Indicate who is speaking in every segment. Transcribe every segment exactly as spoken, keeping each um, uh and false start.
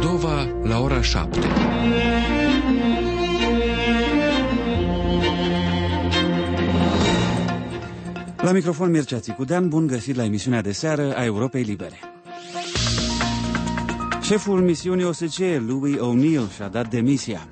Speaker 1: Moldova la ora șapte.
Speaker 2: La microfon Mircea Țicudean, bun găsit la emisiunea de seară a Europei Libere. Șeful misiunii O S C E, Louis O'Neill, și-a dat demisia.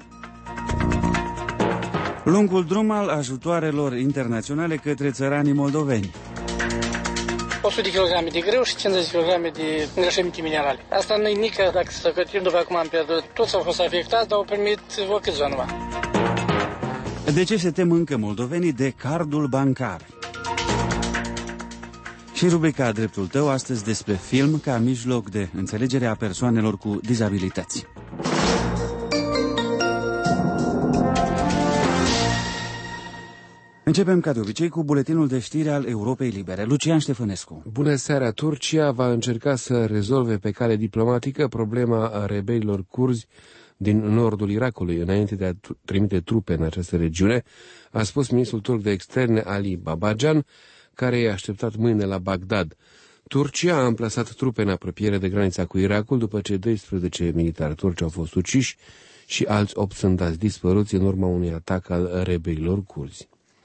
Speaker 2: Lungul drum al ajutoarelor internaționale către țăranii moldoveni.
Speaker 3: o sută de kilograme de grâu și cincizeci de kilograme de îngrășăminte minerale. Asta nu-i nică, dacă să cătim, după acum am pierdut. Toți au fost afectați, dar au primit o câțiva numai.
Speaker 2: De ce se tem încă moldovenii de cardul bancar? Și rubrica Dreptul tău, astăzi despre film ca mijloc de înțelegere a persoanelor cu dizabilități. Începem ca de obicei cu buletinul de știri al Europei Libere. Lucian Ștefănescu.
Speaker 4: Bună seara! Turcia va încerca să rezolve pe cale diplomatică problema rebelilor curzi din nordul Irakului, înainte de a trimite trupe în această regiune, a spus ministrul turc de externe Ali Babacan, care e așteptat mâine la Bagdad. Turcia a amplasat trupe în apropiere de granița cu Irakul după ce doisprezece militari turci au fost uciși și alți opt sunt dați dispăruți în urma unui atac al rebelilor curzi.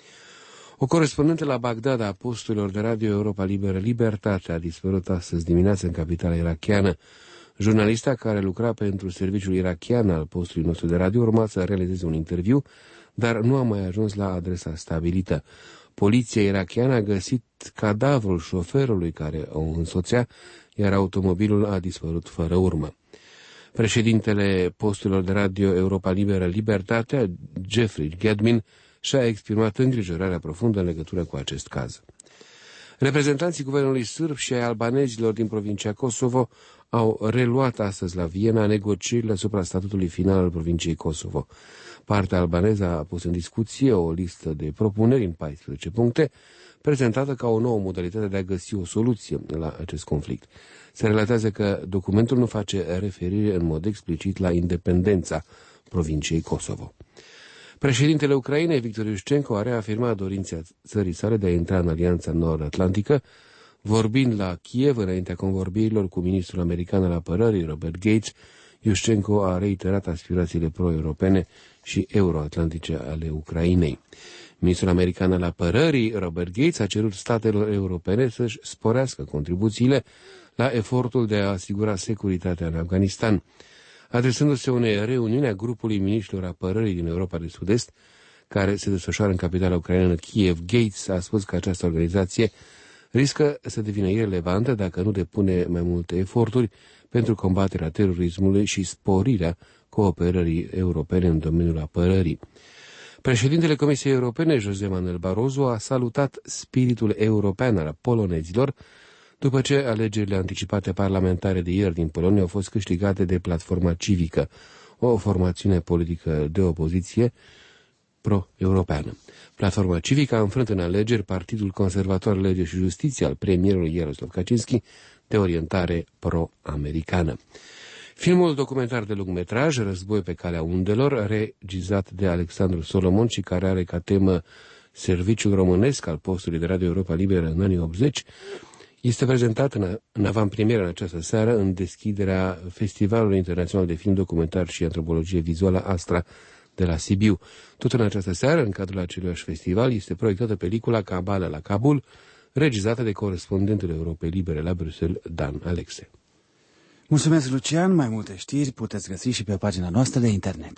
Speaker 4: O corespondentă la Bagdad a posturilor de radio Europa Liberă Libertate a dispărut astăzi dimineață în capitala irakiană. Jurnalista care lucra pentru serviciul irakian al postului nostru de radio urma să realizeze un interviu, dar nu a mai ajuns la adresa stabilită. Poliția irakiană a găsit cadavrul șoferului care o însoțea, iar automobilul a dispărut fără urmă. Președintele posturilor de radio Europa Liberă Libertatea, Jeffrey Gedmin, și-a exprimat îngrijorarea profundă în legătură cu acest caz. Reprezentanții guvernului sârb și ai albanezilor din provincia Kosovo au reluat astăzi la Viena negocierile asupra statutului final al provinciei Kosovo. Partea albaneză a pus în discuție o listă de propuneri în paisprezece puncte, prezentată ca o nouă modalitate de a găsi o soluție la acest conflict. Se relatează că documentul nu face referire în mod explicit la independența provinciei Kosovo. Președintele Ucrainei, Victor Iușcenko, a reafirmat dorința țării sale de a intra în Alianța Nord-Atlantică, vorbind la Kiev înaintea convorbirilor cu ministrul american al apărării, Robert Gates. Iușcenko a reiterat aspirațiile pro-europene și euroatlantice ale Ucrainei. Ministrul american al apărării, Robert Gates, a cerut statelor europene să-și sporească contribuțiile la efortul de a asigura securitatea în Afganistan. Adresându-se unei reuniuni a grupului miniștrilor apărării din Europa de Sud-Est, care se desfășoară în capitala ucraineană Kiev, Gates a spus că această organizație riscă să devină irelevantă dacă nu depune mai multe eforturi pentru combaterea terorismului și sporirea cooperării europene în domeniul apărării. Președintele Comisiei Europene, José Manuel Barroso, a salutat spiritul european al polonezilor după ce alegerile anticipate parlamentare de ieri din Polonia au fost câștigate de Platforma Civică, o formațiune politică de opoziție pro-europeană. Platforma Civică a înfrânt în alegeri Partidul Conservator Lege și Justiție al premierului Jaroslaw Kaczynski, de orientare pro-americană. Filmul documentar de lungmetraj, Război pe calea undelor, regizat de Alexandru Solomon și care are ca temă serviciul românesc al postului de radio Europa Liberă în anii optzeci, este prezentat în, în avantpremieră în această seară în deschiderea Festivalului Internațional de Film Documentar și Antropologie Vizuală Astra de la Sibiu. Tot în această seară, în cadrul aceluiași festival, este proiectată pelicula Kabala la Kabul, regizată de corespondentul Europei Libere la Bruxelles, Dan Alexe.
Speaker 2: Mulțumesc, Lucian. Mai multe știri puteți găsi și pe pagina noastră de internet.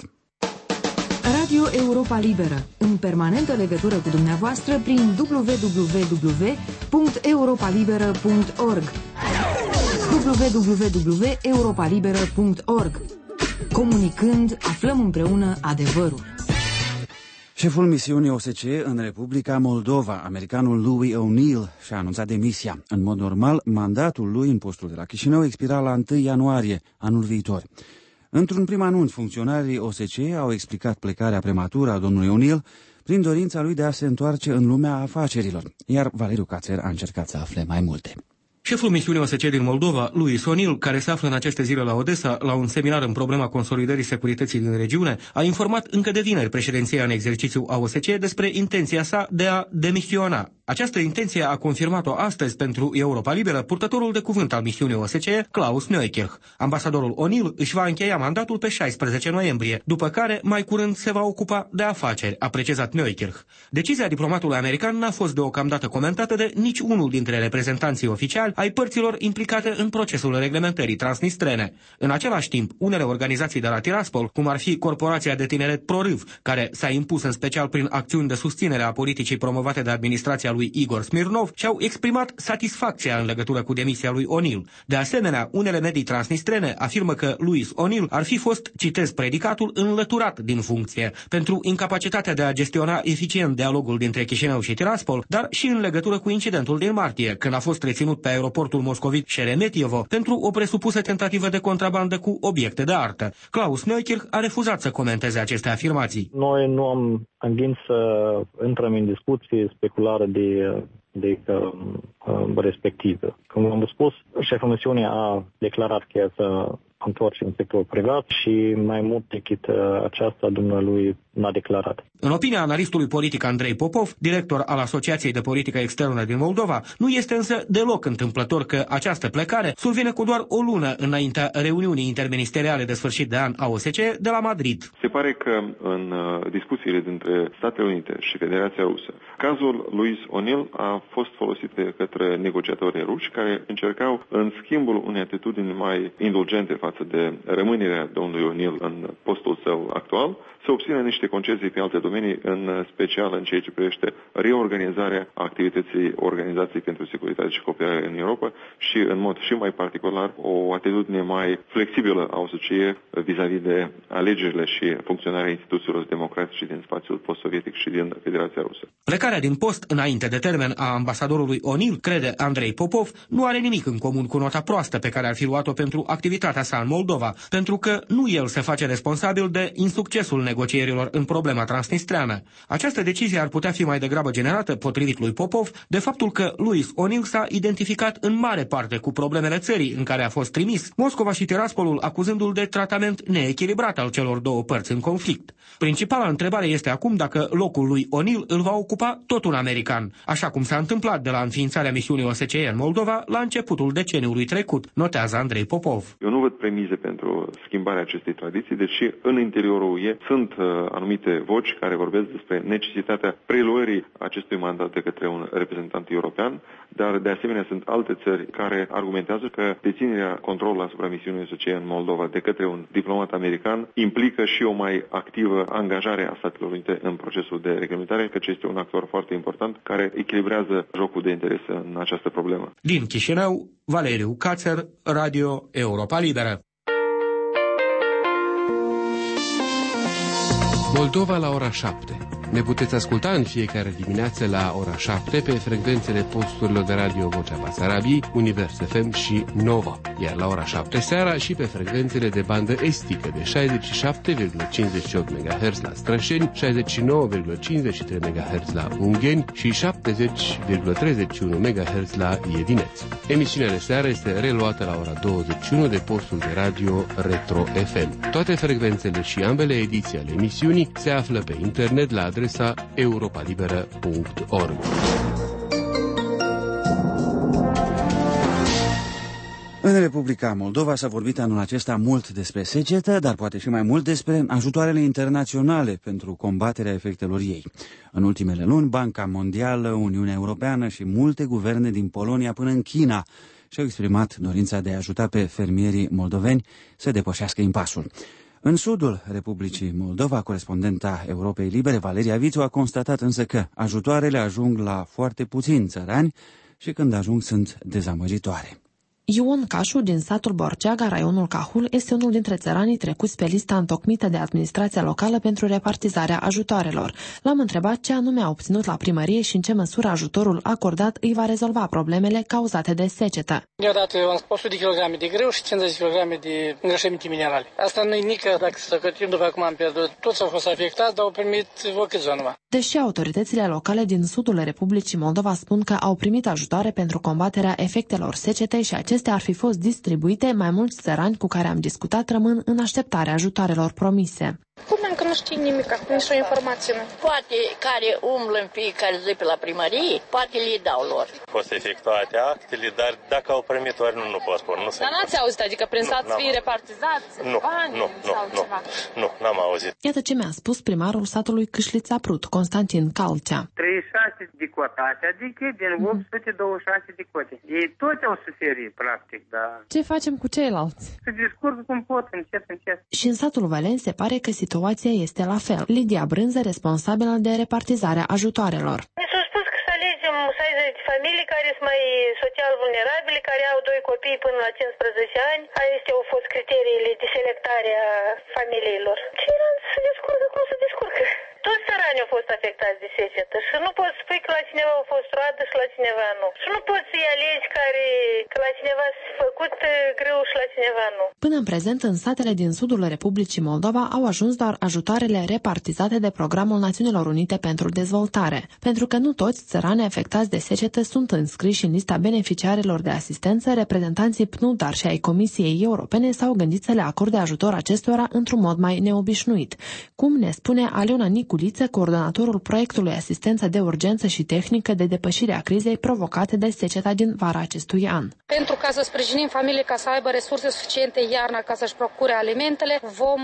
Speaker 5: Radio Europa Liberă, în permanentă legătură cu dumneavoastră prin w w w punct europa liberă punct org w w w punct europa liberă punct org. Comunicând, aflăm împreună adevărul.
Speaker 2: Șeful misiunii O S C E în Republica Moldova, americanul Louis O'Neill, și-a anunțat demisia. În mod normal, mandatul lui în postul de la Chișinău expira la întâi ianuarie anul viitor. Într-un prim anunț, funcționarii O S C E au explicat plecarea prematură a domnului O'Neill prin dorința lui de a se întoarce în lumea afacerilor, iar Valeriu Cațer a încercat să afle mai multe.
Speaker 6: Șeful misiunii O S C E din Moldova, Louis O'Neill, care se află în aceste zile la Odessa, la un seminar în problema consolidării securității din regiune, a informat încă de vineri președinția în exercițiu a O S C E despre intenția sa de a demisiona. Această intenție a confirmat-o astăzi pentru Europa Liberă purtătorul de cuvânt al misiunii O S C E, Klaus Neukirch. Ambasadorul O'Neill își va încheia mandatul pe șaisprezece noiembrie, după care mai curând se va ocupa de afaceri, a precizat Neukirch. Decizia diplomatului american n-a fost deocamdată comentată de nici unul dintre reprezentanții oficiali ai părților implicate în procesul reglementării transnistrene. În același timp, unele organizații de la Tiraspol, cum ar fi Corporația de Tineret Prorâv, care s-a impus în special prin acțiuni de susținere a politicii promovate de administrația lui Igor Smirnov, și-au exprimat satisfacția în legătură cu demisia lui O'Neill. De asemenea, unele medii transnistrene afirmă că Louis O'Neill ar fi fost, citez predicatul, înlăturat din funcție pentru incapacitatea de a gestiona eficient dialogul dintre Chișinău și Tiraspol, dar și în legătură cu incidentul din martie, când a fost reținut pe aeroportul moscovit Șeremetievo pentru o presupusă tentativă de contrabandă cu obiecte de artă. Klaus Neukirch a refuzat să comenteze aceste afirmații.
Speaker 7: Noi nu am gândit să intrăm în discuții speculare de, de uh, respective. Cum am spus, șeful misiunii a declarat că să întoarce în sectorul privat și mai mult decât uh, aceasta dumnealui n-a declarat.
Speaker 6: În opinia analistului politic Andrei Popov, director al Asociației de Politică Externă din Moldova, nu este însă deloc întâmplător că această plecare survine cu doar o lună înaintea reuniunii interministeriale de sfârșit de an a O S C E de la Madrid.
Speaker 8: Se pare că în uh, discuțiile dintre Statele Unite și Federația Rusă, cazul Louis O'Neill a fost folosit de către negociatorii ruși care încercau, în schimbul unei atitudini mai indulgente față de rămânerea domnului O'Neill în postul său actual, să obțină niște concesii pe alte domenii, în special în ceea ce privește reorganizarea activității Organizației pentru Securitate și Cooperare în Europa și, în mod și mai particular, o atitudine mai flexibilă a O S C E vis-a-vis de alegerile și funcționarea instituțiilor democratice din spațiul post-sovietic și din Federația Rusă.
Speaker 6: Plecarea din post înainte de termen a ambasadorului O'Neill, crede Andrei Popov, nu are nimic în comun cu nota proastă pe care ar fi luat-o pentru activitatea sa în Moldova, pentru că nu el se face responsabil de insuccesul negocierilor în problema transnistreană. Această decizie ar putea fi mai degrabă generată, potrivit lui Popov, de faptul că Louis O'Neill s-a identificat în mare parte cu problemele țării în care a fost trimis, Moscova și Tiraspolul acuzându-l de tratament neechilibrat al celor două părți în conflict. Principala întrebare este acum dacă locul lui O'Neill îl va ocupa tot un american, așa cum s-a întâmplat de la înființarea misiunii O S C E în Moldova la începutul deceniului trecut, notează Andrei Popov.
Speaker 8: Eu nu văd premize pentru schimbarea acestei tradiții, deși în interiorul U E sunt uh, anumite voci care vorbesc despre necesitatea preluării acestui mandat de către un reprezentant european, dar de asemenea sunt alte țări care argumentează că deținerea controlului asupra misiunii O S C E în Moldova de către un diplomat american implică și o mai activă angajare a Statelor Unite în procesul de reglementare, căci este un actor foarte important care echilibrează jocul de interese în această problemă.
Speaker 6: Din Chișinău, Valeriu Cațer, Radio Europa Liberă.
Speaker 4: Moldova la ora șapte. Ne puteți asculta în fiecare dimineață la ora șapte pe frecvențele posturilor de radio Vocea Basarabiei, Univers F M și Nova, iar la ora șapte seara și pe frecvențele de bandă estică de șaizeci și șapte virgulă cincizeci și opt MHz la Strășeni, șaizeci și nouă virgulă cincizeci și trei MHz la Ungheni și șaptezeci virgulă treizeci și unu MHz la Iedineț. Emisiunea de seară este reluată la ora douăzeci și unu de postul de radio Retro F M. Toate frecvențele și ambele ediții ale emisiunii se află pe internet la adresa europa liberă punct org.
Speaker 2: În Republica Moldova s-a vorbit anul acesta mult despre secetă, dar poate și mai mult despre ajutoarele internaționale pentru combaterea efectelor ei. În ultimele luni, Banca Mondială, Uniunea Europeană și multe guverne din Polonia până în China și-au exprimat dorința de a ajuta pe fermierii moldoveni să depășească impasul. În sudul Republicii Moldova, corespondenta Europei Libere, Valeria Vițu, a constatat însă că ajutoarele ajung la foarte puțini țărani și când ajung sunt dezamăgitoare.
Speaker 9: Ion Cașu din satul Borceaga, raionul Cahul, este unul dintre țăranii trecuți pe lista întocmită de administrația locală pentru repartizarea ajutoarelor. L-am întrebat ce anume a obținut la primărie și în ce măsură ajutorul acordat îi va rezolva problemele cauzate de secetă.
Speaker 3: Mi-a dat o sută de kilograme de grâu și cincizeci de kilograme de îngrășăminte minerale. Asta nu-i nică, dacă să cătim, după cum am pierdut. Toți au fost afectați, dar au primit o câțiva numai.
Speaker 9: Deși autoritățile locale din sudul Republicii Moldova spun că au primit ajutoare pentru combaterea efectelor secetei și acestea ar fi fost distribuite, mai mulți țărani cu care am discutat rămân în așteptarea ajutoarelor promise.
Speaker 10: Cum că nu știi nimic, nici o informație nu. Poate care umblă în fiecare zi pe la primărie, poate le dau lor.
Speaker 11: Fost efectuate actele, dar dacă au primit ori nu, nu pot spune. Nu
Speaker 12: dar n-ați auzit, adică prin sat să fie repartizați
Speaker 11: nu,
Speaker 12: bani
Speaker 11: nu, nu,
Speaker 12: sau
Speaker 11: nu,
Speaker 12: ceva?
Speaker 11: Nu, n-am auzit.
Speaker 9: Iată ce mi-a spus primarul satului Câșlița Prut, Constantin Calcea.
Speaker 13: treizeci și șase de cotate, adică din opt sute douăzeci și șase de cote. Ei toți au suferit, practic, da.
Speaker 9: Ce facem cu ceilalți?
Speaker 13: Se descurcă cum pot, încet, încet.
Speaker 9: Și în satul Valen se pare că situația este la fel. Lidia Brânză, responsabilă de repartizarea ajutoarelor.
Speaker 14: Mi s-a spus că să alegem șaizeci de familii care sunt mai social vulnerabile, care au doi copii până la cincisprezece ani. Acestea au fost criteriile de selectare a familiilor. Ceilalți se descurcă cum se descurcă. Toți țăranii au fost afectați de secetă și nu poți spui că la cineva a fost roadă și la cineva nu. Și nu poți să-i alegi care, că la cineva s-a făcut greu și la cineva nu.
Speaker 9: Până în prezent, în satele din sudul Republicii Moldova au ajuns doar ajutoarele repartizate de Programul Națiunilor Unite pentru Dezvoltare, pentru că nu toți țăranii afectați de secetă sunt înscriși în lista beneficiarilor de asistență. Reprezentanții P N U D, dar și ai Comisiei Europene s-au gândit să le acorde ajutor acestora într-un mod mai neobișnuit, cum ne spune Aliona Nicu, coordonatorul proiectului Asistență de Urgență și Tehnică de depășire a crizei provocate de seceta din vara acestui an.
Speaker 15: Pentru ca să sprijinim familiile ca să aibă resurse suficiente iarna ca să-și procure alimentele, vom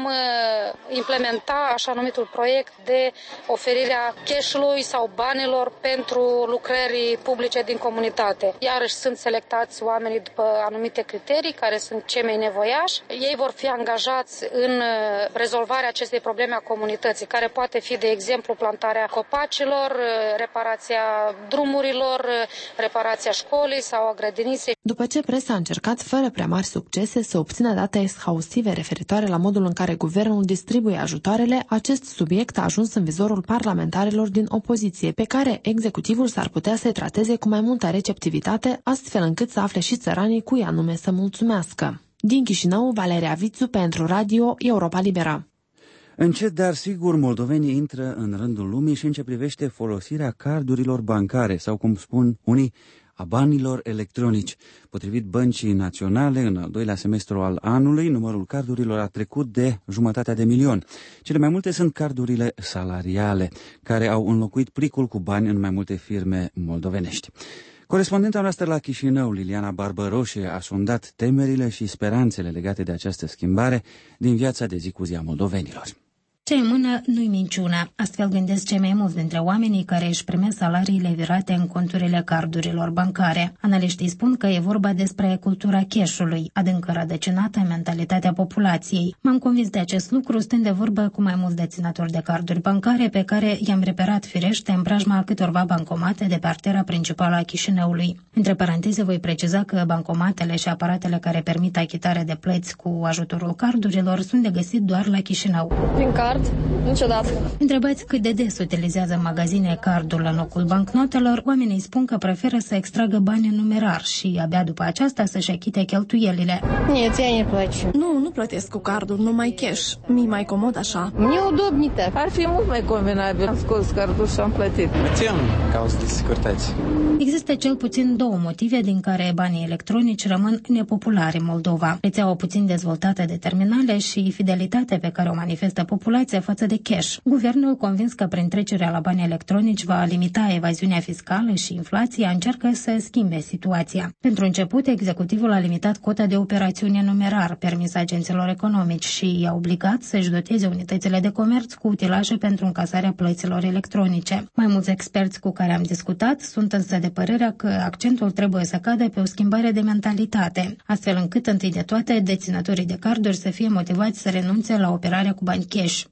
Speaker 15: implementa așa numitul proiect de oferirea cash-ului sau banilor pentru lucrări publice din comunitate. Iarăși sunt selectați oamenii după anumite criterii, care sunt cei mai nevoiași. Ei vor fi angajați în rezolvarea acestei probleme a comunității, care poate fi, de exemplu, plantarea copacilor, reparația drumurilor, reparația școlii sau a grădiniței.
Speaker 9: După ce presa a încercat, fără prea mari succese, să obțină date exhaustive referitoare la modul în care guvernul distribuie ajutoarele, acest subiect a ajuns în vizorul parlamentarilor din opoziție, pe care executivul s-ar putea să-i trateze cu mai multă receptivitate, astfel încât să afle și țăranii cui anume să mulțumească. Din Chișinău, Valeria Vițu pentru Radio Europa Liberă.
Speaker 2: Încet, dar sigur, moldovenii intră în rândul lumii și în ce privește folosirea cardurilor bancare sau, cum spun unii, a banilor electronici. Potrivit Băncii Naționale, în al doilea semestru al anului, numărul cardurilor a trecut de jumătatea de milion. Cele mai multe sunt cardurile salariale, care au înlocuit plicul cu bani în mai multe firme moldovenești. Corespondenta noastră la Chișinău, Liliana Barbăroșe, a sondat temerile și speranțele legate de această schimbare din viața de zi cu zi a moldovenilor.
Speaker 16: Ce în mână nu-i minciună. Astfel gândesc cei mai mulți dintre oamenii care își primesc salariile virate în conturile cardurilor bancare. Analiștii spun că e vorba despre cultura cash-ului, adânc rădăcinată în mentalitatea populației. M-am convins de acest lucru stând de vorbă cu mai mulți deținători de carduri bancare pe care i-am reperat firește în preajma câtorva bancomate de pe artera principală a Chișinăului. Între paranteze voi preciza că bancomatele și aparatele care permit achitarea de plăți cu ajutorul cardurilor sunt de găsit doar la Chișinău.
Speaker 12: Prin card? Niciodată.
Speaker 16: Întrebați cât de des utilizează în magazine cardul în locul bancnotelor, oamenii spun că preferă să extragă bani în numerar și abia după aceasta să-și achite cheltuielile.
Speaker 12: Nie, ție nu place.
Speaker 17: Nu, nu plătesc cu cardul, numai cash. Mi-e mai comod așa.
Speaker 12: Neudobnită.
Speaker 18: Ar fi mult mai convenabil. Am scos cardul și am plătit.
Speaker 19: Putem cauze de securitate.
Speaker 16: Există cel puțin două motive din care banii electronici rămân nepopulari în Moldova. Rețeaua puțin dezvoltată de terminale și fidelitatea pe care o manifestă populația față de cash. Guvernul, convins că prin trecerea la bani electronici va limita evaziunea fiscală și inflația, încearcă să schimbe situația. Pentru început, executivul a limitat cota de operațiune numerar permis agenților economici și i-a obligat să-și doteze unitățile de comerț cu utilaje pentru încasarea plăților electronice. Mai mulți experți cu care am discutat sunt însă de părerea că accentul trebuie să cadă pe o schimbare de mentalitate, astfel încât întâi de toate deținătorii de carduri să fie motivați să renunțe la operarea cu bani cash.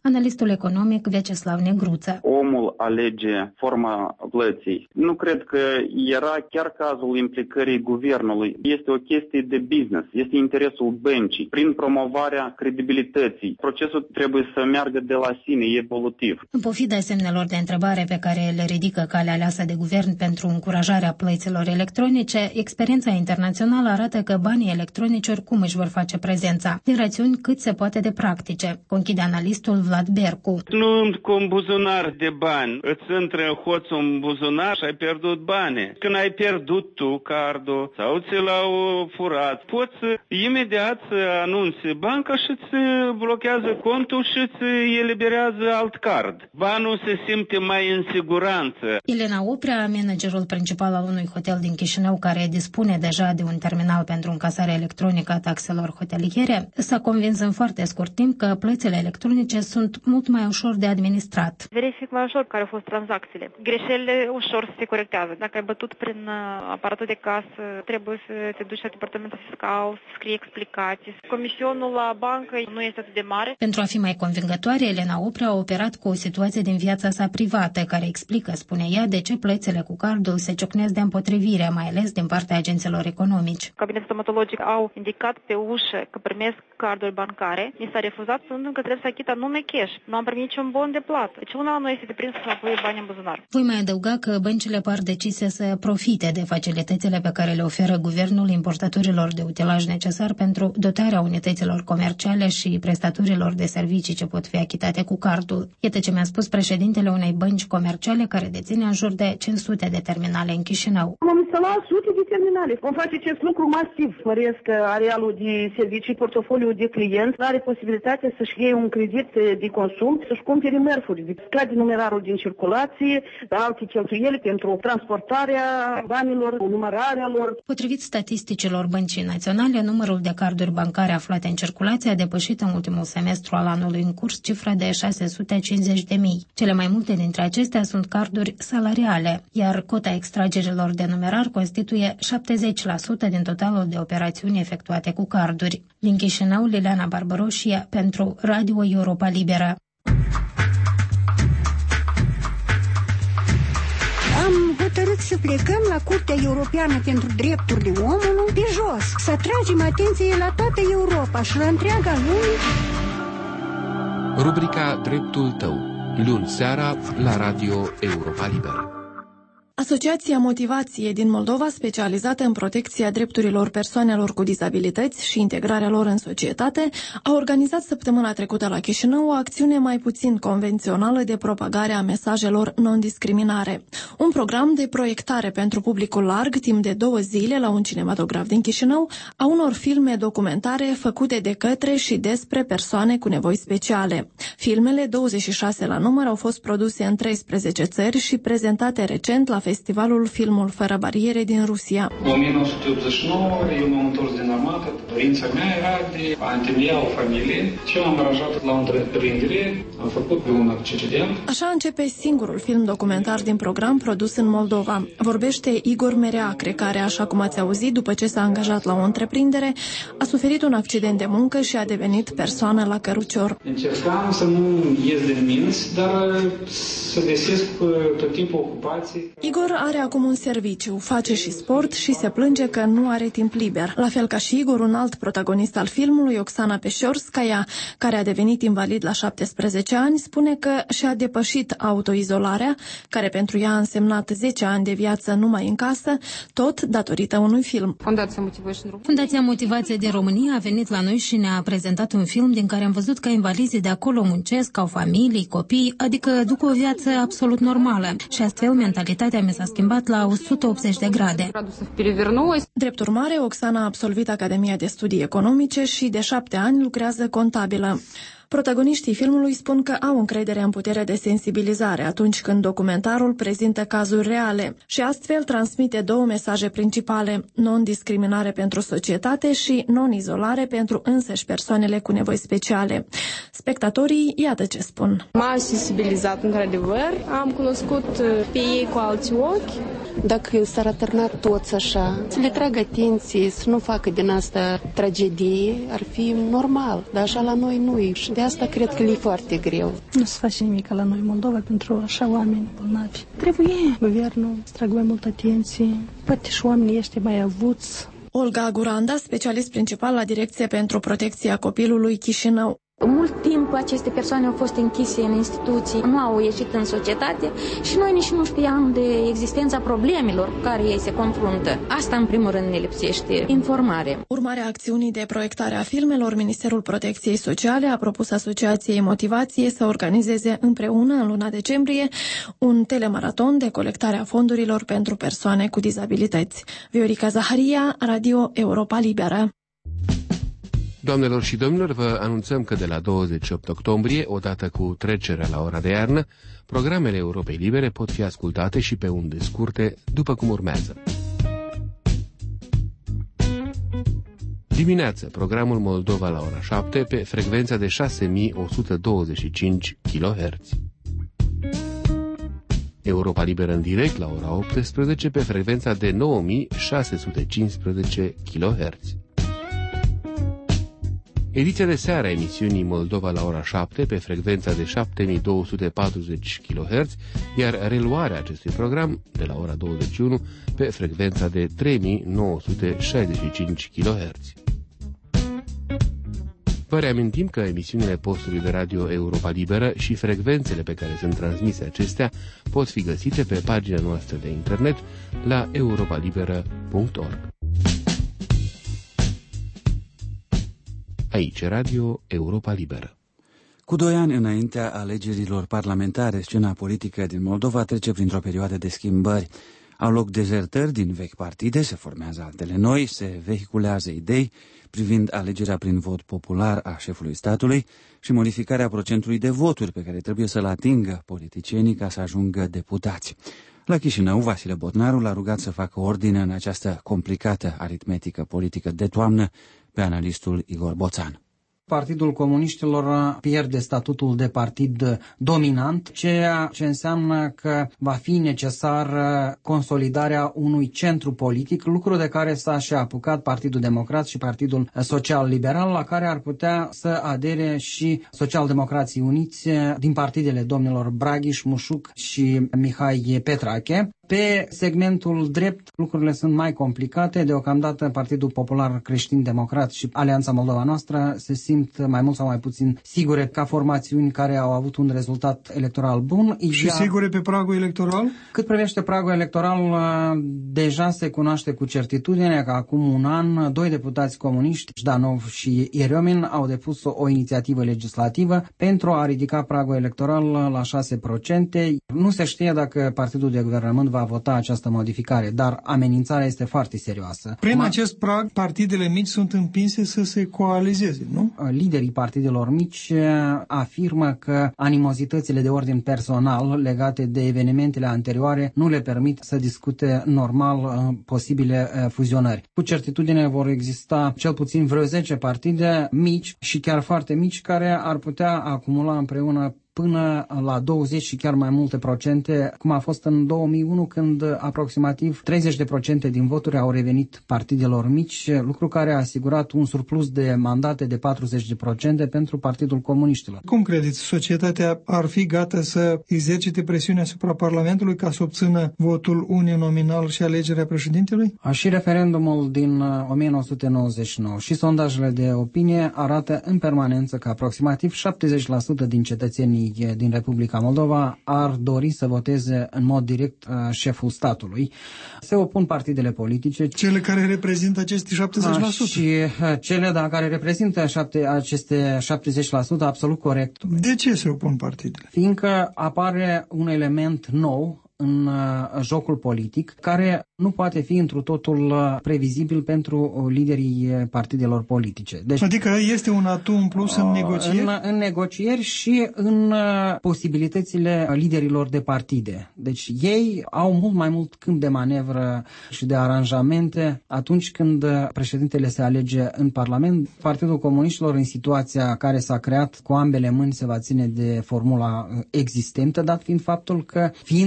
Speaker 16: Analistul economic Vyacheslav Negruță.
Speaker 20: Omul alege forma plății. Nu cred că era chiar cazul implicării guvernului. Este o chestie de business, este interesul băncii, prin promovarea credibilității. Procesul trebuie să meargă de la sine, evolutiv.
Speaker 16: În pofida semnelor de întrebare pe care le ridică calea aleasă de guvern pentru încurajarea plăților electronice, experiența internațională arată că banii electronici oricum își vor face prezența, din rațiuni cât se poate de practice, conchide analistul Vlad Bercu.
Speaker 21: Nu cu un buzunar de bani, îți intră hoțul în buzunar și ai pierdut bani. Când ai pierdut tu cardul sau ți l-au furat, poți imediat să anunți banca și îți blochează contul și îți eliberează alt card. Banul se simte mai în siguranță.
Speaker 16: Elena Oprea, managerul principal al unui hotel din Chișinău care dispune deja de un terminal pentru încasarea electronică a taxelor hoteliere, s-a convins în foarte scurt timp că plățile electronice sunt mult mai ușor de administrat.
Speaker 22: Verific mai ușor care au fost tranzacțiile. Greșelile ușor se corectează. Dacă ai bătut prin aparatul de casă, trebuie să te duci la departamentul fiscal, să scrii explicații. Comisionul la bancă nu este atât de mare.
Speaker 16: Pentru a fi mai convingătoare, Elena Oprea a operat cu o situație din viața sa privată, care explică, spune ea, de ce plățile cu cardul se ciocnesc de împotrivire, mai ales din partea agenților economici.
Speaker 22: Cabinetul stomatologic au indicat pe ușă că primesc carduri bancare. Mi s-a refuzat spunând că trebuie să achit anume cash. Nu am primit niciun bon de plată. Deci una nu este deprins să apoi bani în buzunar.
Speaker 16: Voi mai adăuga că băncile par decise să profite de facilitățile pe care le oferă guvernul importatorilor de utilaj necesar pentru dotarea unităților comerciale și prestatorilor de servicii ce pot fi achitate cu cardul. Iată ce mi-a spus președintele unei bănci comerciale care deține în jur de cinci sute de terminale în Chișinău.
Speaker 23: Vom instala sute de terminale. Vom face acest lucru masiv. Măresc arealul de servicii, portofoliul de clienți, are posibilitatea să-și iei un credit de consum, să-și cumpere mărfuri, scade numerarul din circulație, alte cheltuieli pentru transportarea banilor, numărarea lor.
Speaker 16: Potrivit statisticilor Băncii Naționale, numărul de carduri bancare aflate în circulație a depășit în ultimul semestru al anului în curs cifra de șase sute cincizeci de mii. Cele mai multe dintre acestea sunt carduri salariale, iar cota extragerilor de numerar constituie șaptezeci la sută din totalul de operațiuni efectuate cu carduri. Din Chișinău, Liliana Barbaroșia pentru Radio Europa Liberă.
Speaker 24: Am hotărât să plecăm la Curtea Europeană pentru Drepturile Omului pe jos, să atragem atenție la toată Europa și la întreaga lume.
Speaker 1: Rubrica Dreptul tău, luni seara la Radio Europa Liberă.
Speaker 17: Asociația Motivație din Moldova, specializată în protecția drepturilor persoanelor cu dizabilități și integrarea lor în societate, a organizat săptămâna trecută la Chișinău o acțiune mai puțin convențională de propagare a mesajelor non-discriminare. Un program de proiectare pentru publicul larg timp de două zile la un cinematograf din Chișinău a unor filme documentare făcute de către și despre persoane cu nevoi speciale. Filmele, douăzeci și șase la număr, au fost produse în treisprezece țări și prezentate recent la festivalul Filmul Fără Bariere din Rusia.
Speaker 25: În o mie nouă sute optzeci și nouă, eu m-am întors din armată. Dorința mea era de a întemeia o familie și m-am aranjat la o întreprindere. Am făcut pe un accident.
Speaker 17: Așa începe singurul film documentar din program produs în Moldova. Vorbește Igor Mereacre, care, așa cum ați auzit, după ce s-a angajat la o întreprindere, a suferit un accident de muncă și a devenit persoană la cărucior.
Speaker 25: Încercam să nu ies din minți, dar să găsesc tot timpul ocupații.
Speaker 17: Igor are acum un serviciu, face și sport și se plânge că nu are timp liber. La fel ca și Igor, un alt protagonist al filmului, Oksana Peșorskaya, care a devenit invalid la șaptesprezece ani, spune că și-a depășit autoizolarea, care pentru ea a însemnat zece ani de viață numai în casă, tot datorită unui film.
Speaker 16: Fundația Motivație din România a venit la noi și ne-a prezentat un film din care am văzut că invalizii de acolo muncesc, au familii, copii, adică duc o viață absolut normală și astfel mentalitatea mi s-a schimbat la o sută optzeci de grade.
Speaker 17: Drept urmare, Oksana a absolvit Academia de Studii Economice și de șapte ani lucrează contabilă. Protagoniștii filmului spun că au încredere în puterea de sensibilizare atunci când documentarul prezintă cazuri reale și astfel transmite două mesaje principale: non-discriminare pentru societate și non-izolare pentru însăși persoanele cu nevoi speciale. Spectatorii iată ce spun.
Speaker 12: M-a sensibilizat într-adevăr, am cunoscut pe ei cu alți ochi
Speaker 4: dacă s-ar atârna toți așa, să le tragă atenție, să nu facă din asta tragedie, ar fi normal, dar așa la noi nu e și de asta cred că e foarte greu.
Speaker 5: Nu se face nimic la noi Moldova pentru așa oameni bolnavi. Trebuie guvernul să tragă mai multă atenție, poate și oamenii ăștia mai avuți.
Speaker 17: Olga Guranda, specialist principal la Direcție pentru Protecția Copilului Chișinău.
Speaker 6: Mult timp aceste persoane au fost închise în instituții, nu au ieșit în societate și noi nici nu știam de existența problemelor cu care ei se confruntă. Asta, în primul rând, ne lipsește informare.
Speaker 17: Urmarea acțiunii de proiectare a filmelor, Ministerul Protecției Sociale a propus Asociației Motivație să organizeze împreună, în luna decembrie, un telemaraton de colectare a fondurilor pentru persoane cu dizabilități. Viorica Zaharia, Radio Europa Liberă.
Speaker 1: Doamnelor și domnilor, vă anunțăm că de la douăzeci și opt octombrie, odată cu trecerea la ora de iarnă, programele Europei Libere pot fi ascultate și pe unde scurte, după cum urmează. Dimineață, programul Moldova la ora șapte pe frecvența de șase mii o sută douăzeci și cinci kilohertz. Europa Liberă în direct la ora optsprezece pe frecvența de nouă mii șase sute cincisprezece kilohertz. Ediția de seară a emisiunii Moldova la ora șapte pe frecvența de șapte mii două sute patruzeci kilohertz, iar reluarea acestui program de la ora douăzeci și unu pe frecvența de trei mii nouă sute șaizeci și cinci kilohertz. Vă reamintim că emisiunile postului de radio Europa Liberă și frecvențele pe care sunt transmise acestea pot fi găsite pe pagina noastră de internet la europalibera punct org. Aici, Radio Europa Liberă.
Speaker 2: Cu doi ani înaintea alegerilor parlamentare, scena politică din Moldova trece printr-o perioadă de schimbări. Au loc dezertări din vechi partide, se formează altele noi, se vehiculează idei privind alegerea prin vot popular a șefului statului și modificarea procentului de voturi pe care trebuie să-l atingă politicienii ca să ajungă deputați. La Chișinău, Vasile Botnaru l-a rugat să facă ordine în această complicată aritmetică politică de toamnă pe analistul Igor Boțan.
Speaker 7: Partidul Comuniștilor pierde statutul de partid dominant, ceea ce înseamnă că va fi necesar consolidarea unui centru politic, lucru de care s-a și apucat Partidul Democrat și Partidul Social-Liberal, la care ar putea să adere și Social-Democrații Uniți din partidele domnilor Braghiș, Mușuc și Mihai Petrache. Pe segmentul drept, lucrurile sunt mai complicate. Deocamdată Partidul Popular Creștin-Democrat și Alianța Moldova Noastră se simt mai mult sau mai puțin sigure ca formațiuni care au avut un rezultat electoral bun.
Speaker 8: Și Iar... sigure pe pragul electoral?
Speaker 7: Cât privește pragul electoral, deja se cunoaște cu certitudine că acum un an, doi deputați comuniști, Jdanov și Ieriomin, au depus o, o inițiativă legislativă pentru a ridica pragul electoral la șase la sută. Nu se știe dacă Partidul de Guvernământ va vota această modificare, dar amenințarea este foarte serioasă.
Speaker 8: Prin Ma... acest prag, partidele mici sunt împinse să se coalizeze, nu?
Speaker 7: Liderii partidelor mici afirmă că animozitățile de ordin personal legate de evenimentele anterioare nu le permit să discute normal posibile fuzionări. Cu certitudine vor exista cel puțin vreo zece partide mici și chiar foarte mici care ar putea acumula împreună până la douăzeci și chiar mai multe procente, cum a fost în două mii unu, când aproximativ treizeci de procente din voturi au revenit partidelor mici, lucru care a asigurat un surplus de mandate de patruzeci de procente pentru Partidul Comuniștilor.
Speaker 8: Cum credeți, societatea ar fi gata să exercite presiune asupra Parlamentului ca să obțină votul uninominal și alegerea președintelui?
Speaker 7: Și referendumul din o mie nouă sute nouăzeci și nouă și sondajele de opinie arată în permanență că aproximativ șaptezeci la sută din cetățenii din Republica Moldova ar dori să voteze în mod direct șeful statului. Se opun partidele politice.
Speaker 8: Cele care reprezintă aceste șaptezeci la sută.
Speaker 7: Și cele da, care reprezintă șapte, aceste șaptezeci la sută, absolut corect.
Speaker 8: De ce se opun partidele?
Speaker 7: Fiindcă apare un element nou în jocul politic, care nu poate fi întru totul previzibil pentru liderii partidelor politice.
Speaker 8: Deci, adică este un atu în plus în negocieri?
Speaker 7: În, în negocieri și în posibilitățile liderilor de partide. Deci ei au mult mai mult câmp de manevră și de aranjamente atunci când președintele se alege în Parlament. Partidul Comuniștilor, în situația care s-a creat cu ambele mâini, se va ține de formula existentă, dat fiind faptul că, fiind în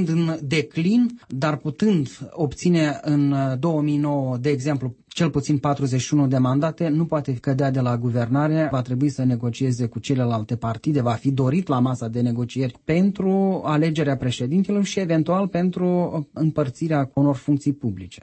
Speaker 7: declin, dar putând obține în două mii nouă, de exemplu, cel puțin patruzeci și unu de mandate, nu poate cădea de la guvernare, va trebui să negocieze cu celelalte partide, va fi dorit la masa de negocieri pentru alegerea președintelor și eventual pentru împărțirea unor funcții publice.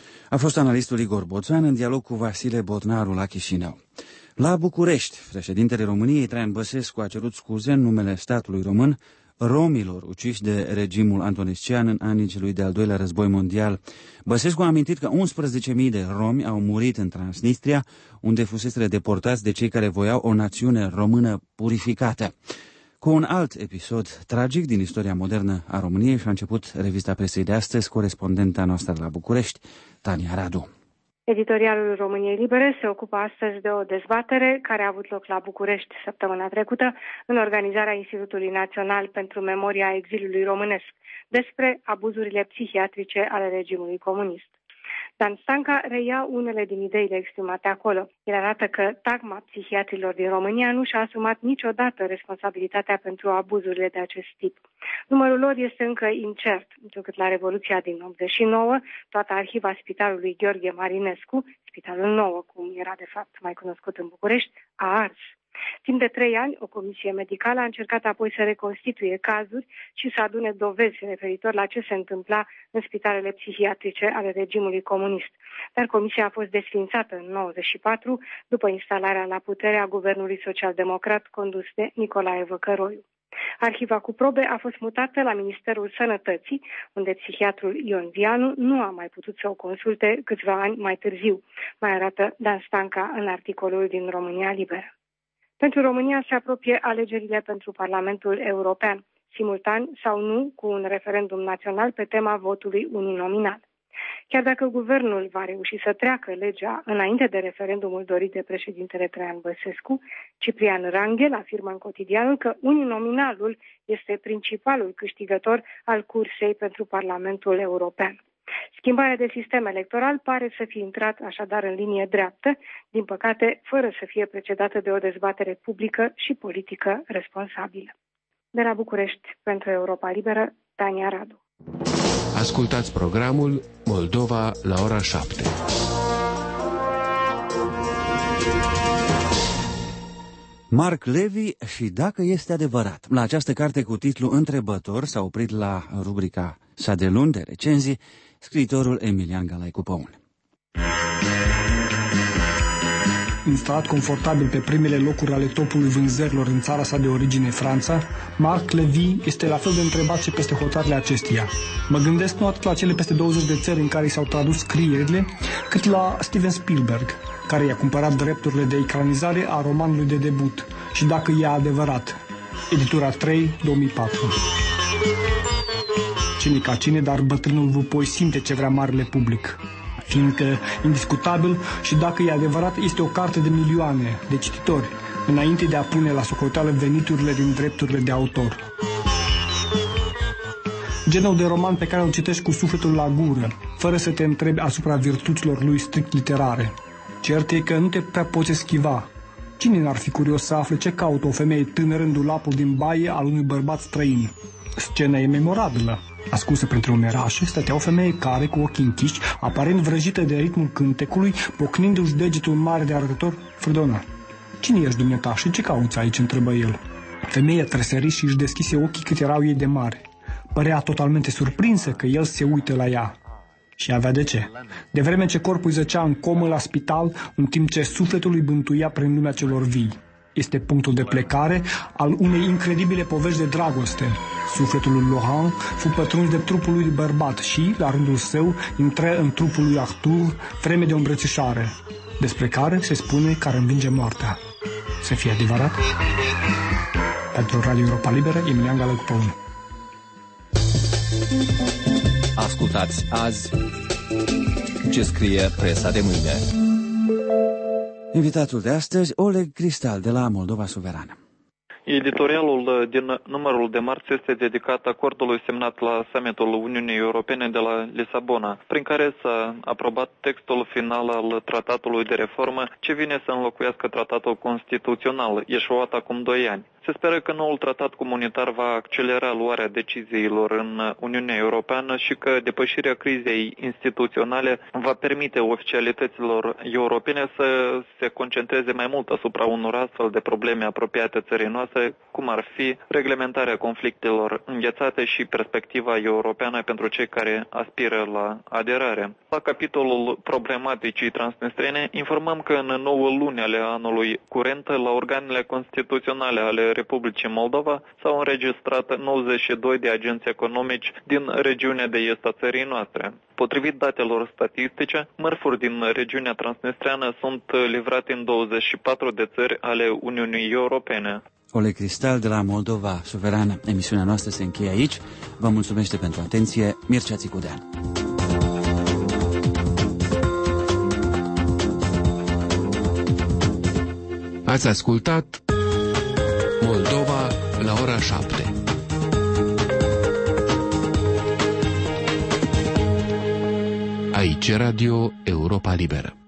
Speaker 2: A fost analistul Igor Boțoian în dialog cu Vasile Botnaru la Chișinău. La București, președintele României, Traian Băsescu, a cerut scuze în numele statului român romilor uciși de regimul antonescian în anii celui de-al doilea război mondial. Băsescu a amintit că unsprezece mii de romi au murit în Transnistria, unde fuseseră deportați de cei care voiau o națiune română purificată. Cu un alt episod tragic din istoria modernă a României și-a început revista presei de astăzi, corespondenta noastră la București, Tania Radu.
Speaker 3: Editorialul României Libere se ocupă astăzi de o dezbatere care a avut loc la București săptămâna trecută în organizarea Institutului Național pentru Memoria Exilului Românesc despre abuzurile psihiatrice ale regimului comunist. Dan Stanca reia unele din ideile exprimate acolo. El arată că tagma psihiatrilor din România nu și-a asumat niciodată responsabilitatea pentru abuzurile de acest tip. Numărul lor este încă incert, întrucât la Revoluția din optzeci și nouă, toată arhiva Spitalului Gheorghe Marinescu, Spitalul Nou, cum era de fapt mai cunoscut în București, a ars. Timp de trei ani, o comisie medicală a încercat apoi să reconstituie cazuri și să adune dovezi referitor la ce se întâmpla în spitalele psihiatrice ale regimului comunist. Dar comisia a fost desființată în nouăzeci și patru, după instalarea la putere a guvernului social-democrat condus de Nicolae Văcăroiu. Arhiva cu probe a fost mutată la Ministerul Sănătății, unde psihiatrul Ion Vianu nu a mai putut să o consulte câțiva ani mai târziu, mai arată Dan Stanca în articolul din România Liberă. Pentru România se apropie alegerile pentru Parlamentul European, simultan sau nu cu un referendum național pe tema votului uninominal. Chiar dacă guvernul va reuși să treacă legea înainte de referendumul dorit de președintele Traian Băsescu, Ciprian Rangel afirmă în Cotidianul că uninominalul este principalul câștigător al cursei pentru Parlamentul European. Schimbarea de sistem electoral pare să fi intrat așadar în linie dreaptă, din păcate fără să fie precedată de o dezbatere publică și politică responsabilă. De la București, pentru Europa Liberă, Tania Radu.
Speaker 1: Ascultați programul Moldova la ora șapte.
Speaker 2: Mark Levy și dacă este adevărat. La această carte cu titlu întrebător s-a oprit la rubrica sa de luni de recenzii scriitorul Emilian Galaicu Păun.
Speaker 10: Instalat confortabil pe primele locuri ale topului vânzărilor în țara sa de origine, Franța, Mark Levy este la fel de întrebat și peste hotarele acesteia. Mă gândesc nu atât la cele peste douăzeci de țări în care s-au tradus scrierile, cât la Steven Spielberg, care i-a cumpărat drepturile de ecranizare a romanului de debut și dacă e adevărat. Editura trei, două mii patru. Cine ca cine, dar bătrânul Vupoi simte ce vrea marele public. Fiindcă, indiscutabil, și dacă e adevărat, este o carte de milioane de cititori, înainte de a pune la socoteală veniturile din drepturile de autor. Genul de roman pe care îl citești cu sufletul la gură, fără să te întrebi asupra virtuților lui strict literare. Cert e că nu te prea poți eschiva. Cine n-ar fi curios să afle ce caută o femeie tânără în dulapul din baie al unui bărbat străin? Scena e memorabilă. Ascunsă printre umerașe, stătea o femeie care, cu ochii închiși, aparent vrăjită de ritmul cântecului, pocnindu-și degetul mare de arătător, fredona. Cine ești dumneata și ce cauți aici?" întrebă el. Femeia tresări și își deschise ochii cât erau ei de mari. Părea totalmente surprinsă că el se uită la ea. Și avea de ce. De vreme ce corpul zăcea în comă la spital, în timp ce sufletul îi bântuia prin lumea celor vii. Este punctul de plecare al unei incredibile povești de dragoste. Sufletul lui Laurent fu pătruns de trupul lui bărbat și, la rândul său, intră în trupul lui Arthur, vreme de o îmbrățișare, despre care se spune că ar învinge moartea. Să fie adevărat? Pentru Radio Europa Liberă, Emilian Galaicu Păun.
Speaker 11: Ascultați azi ce scrie presa de mâine.
Speaker 2: Invitatul de astăzi, Oleg Cristal, de la Moldova Suverană.
Speaker 9: Editorialul din numărul de marți este dedicat acordului semnat la summitul Uniunii Europene de la Lisabona, prin care s-a aprobat textul final al tratatului de reformă ce vine să înlocuiască tratatul constituțional, ieșuat acum doi ani. Se speră că noul tratat comunitar va accelera luarea deciziilor în Uniunea Europeană și că depășirea crizei instituționale va permite oficialităților europene să se concentreze mai mult asupra unor astfel de probleme apropiate țării noastre, cum ar fi reglementarea conflictelor înghețate și perspectiva europeană pentru cei care aspiră la aderare. La capitolul problematicii transnistrene, informăm că în nouă luni ale anului curent, la organele constituționale ale Republicii Moldova s-au înregistrat nouăzeci și doi de agenți economici din regiunea de est a țării noastre. Potrivit datelor statistice, mărfuri din regiunea transnistreană sunt livrate în douăzeci și patru de țări ale Uniunii Europene.
Speaker 2: Oleg Cristal de la Moldova Suverană. Emisiunea noastră se încheie aici. Vă mulțumește pentru atenție Mircea Țicudean.
Speaker 1: Ați ascultat Moldova la ora șapte. Aici Radio Europa Liberă.